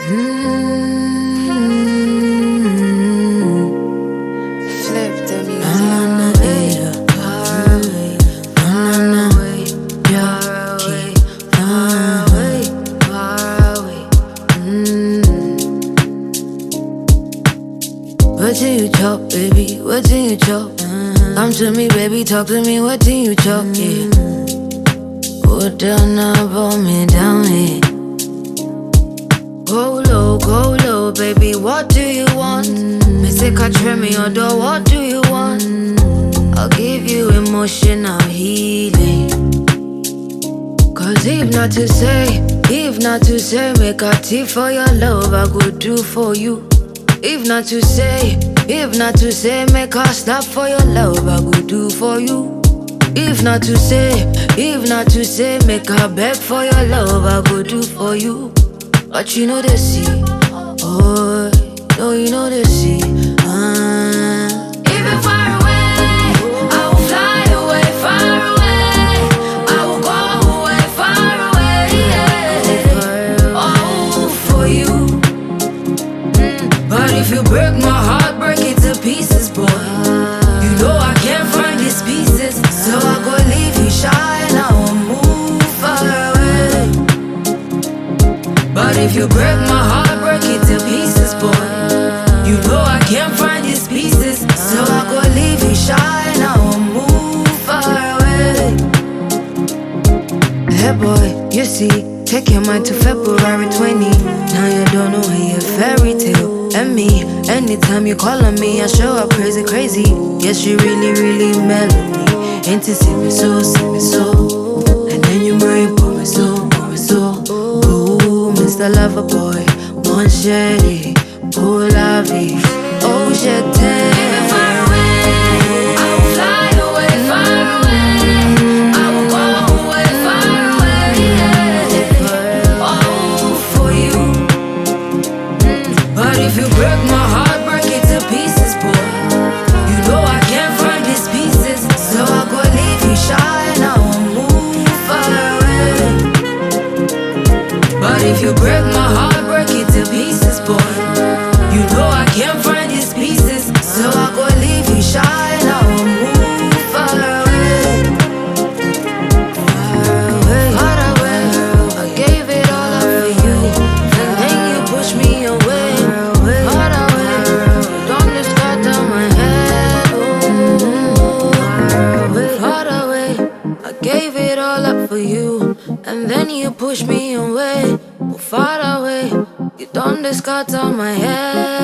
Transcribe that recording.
Flip the music. Far away, far away, far away, far away, far away. What do you chop, baby? What do you chop? Come to me, baby, talk to me. What do you chop? Yeah. Put down now, pull me down here. Go low, baby. What do you want? Me say, catch me or do. What do you want? I'll give you emotional healing. Cause if not to say, make a tea for your love, I go do for you. If not to say, make a stop for your love, I go do for you. If not to say, make a beg for your love, I go do for you. But you know the sea, oh, no, you know the sea. Even far away, I will fly away, far away. I will go away, far away, yeah. Oh, for you. But if you break my heart, break it to pieces, boy. You know I can't find these pieces, so I go leave you shy and I will move far away. But if you break my heart, break it to pieces, boy. You know I can't find these pieces, so I go leave you shy and I will move far away. Hey boy, you see, take your mind to February 20. Now you don't know your fairy tale. And me, anytime you call on me, I show up crazy, crazy. Yes, you really, really mellow me. Ain't to see me so, and then you bring pour me so. Ooh, Mr. Lover Boy, mon chéri, pour la vie. Oh, je t'aime. Even far away, I will fly away, far away. I will go away, far away, yeah. Oh, for you. But if you break my heart, break it to pieces, boy. You know I can't find these pieces, so I go leave you shy and I will move far away. But if you break my heart, break it to pieces, boy. You know I can't find these pieces, so I go leave you shy and I will move far away. Far away, I gave it all up for you, and then you push me away. Far away, don't let start down my head. Ooh, far away, I gave it all up for you, and then you push me away. Far away, you don't discard on my head.